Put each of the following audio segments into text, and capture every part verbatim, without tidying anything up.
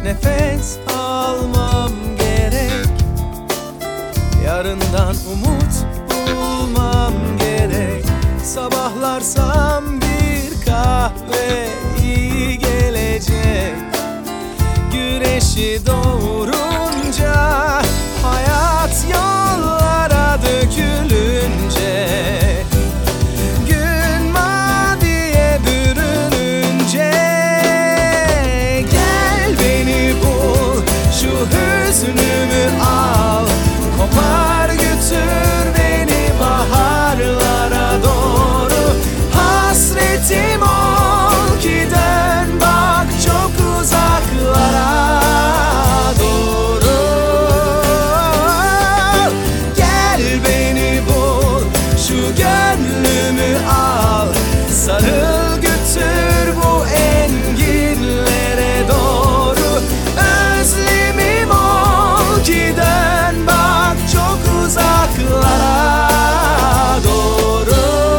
nefes almam gerek. Yarından umut bulmam gerek. Sabahlarsam bir kahve iyi gelecek. Güneşi doğurunca, hayat yollara dökülünce, gün maviye bürününce, gel beni bul, şu hüznümü al, kopar götür beni baharlara doğru. Hasretim ol ki dön bak çok uzaklara doğru. Gel beni bul, şu gönlümü al, sarıl götür bu enginlere doğru. Özlemim ol ki dön bak çok uzaklara doğru.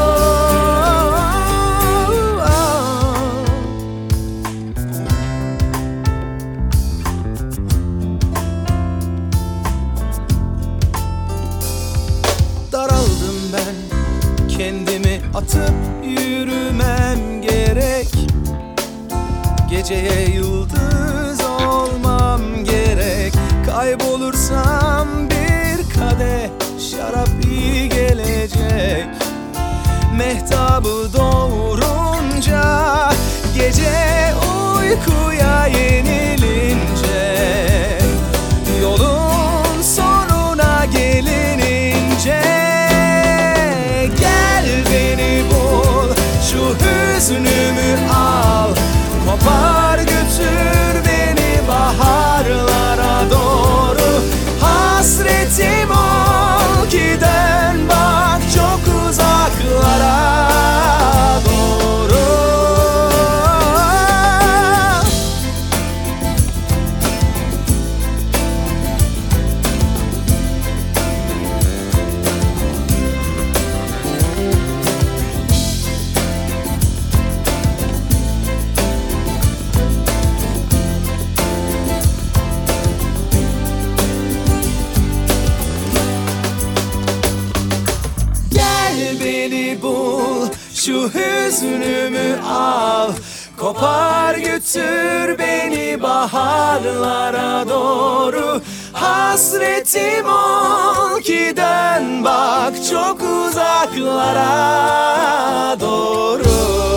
Daraldım ben, kendimi atıp yürümem gerek. Geceye yıldız olmam gerek. Kaybolursam bir kadeh şarap iyi gelecek. Mehtabı doğurunca, gece uykuya yenilince, yolun sonuna gelinince, gel beni bul, şu hüznümü al, kopar götür beni baharlara doğru. Hasretim ol ki dön bak çok uzaklara doğru. Beni bul, şu hüznümü al, kopar götür beni baharlara doğru. Hasretim ol ki dön bak çok uzaklara doğru.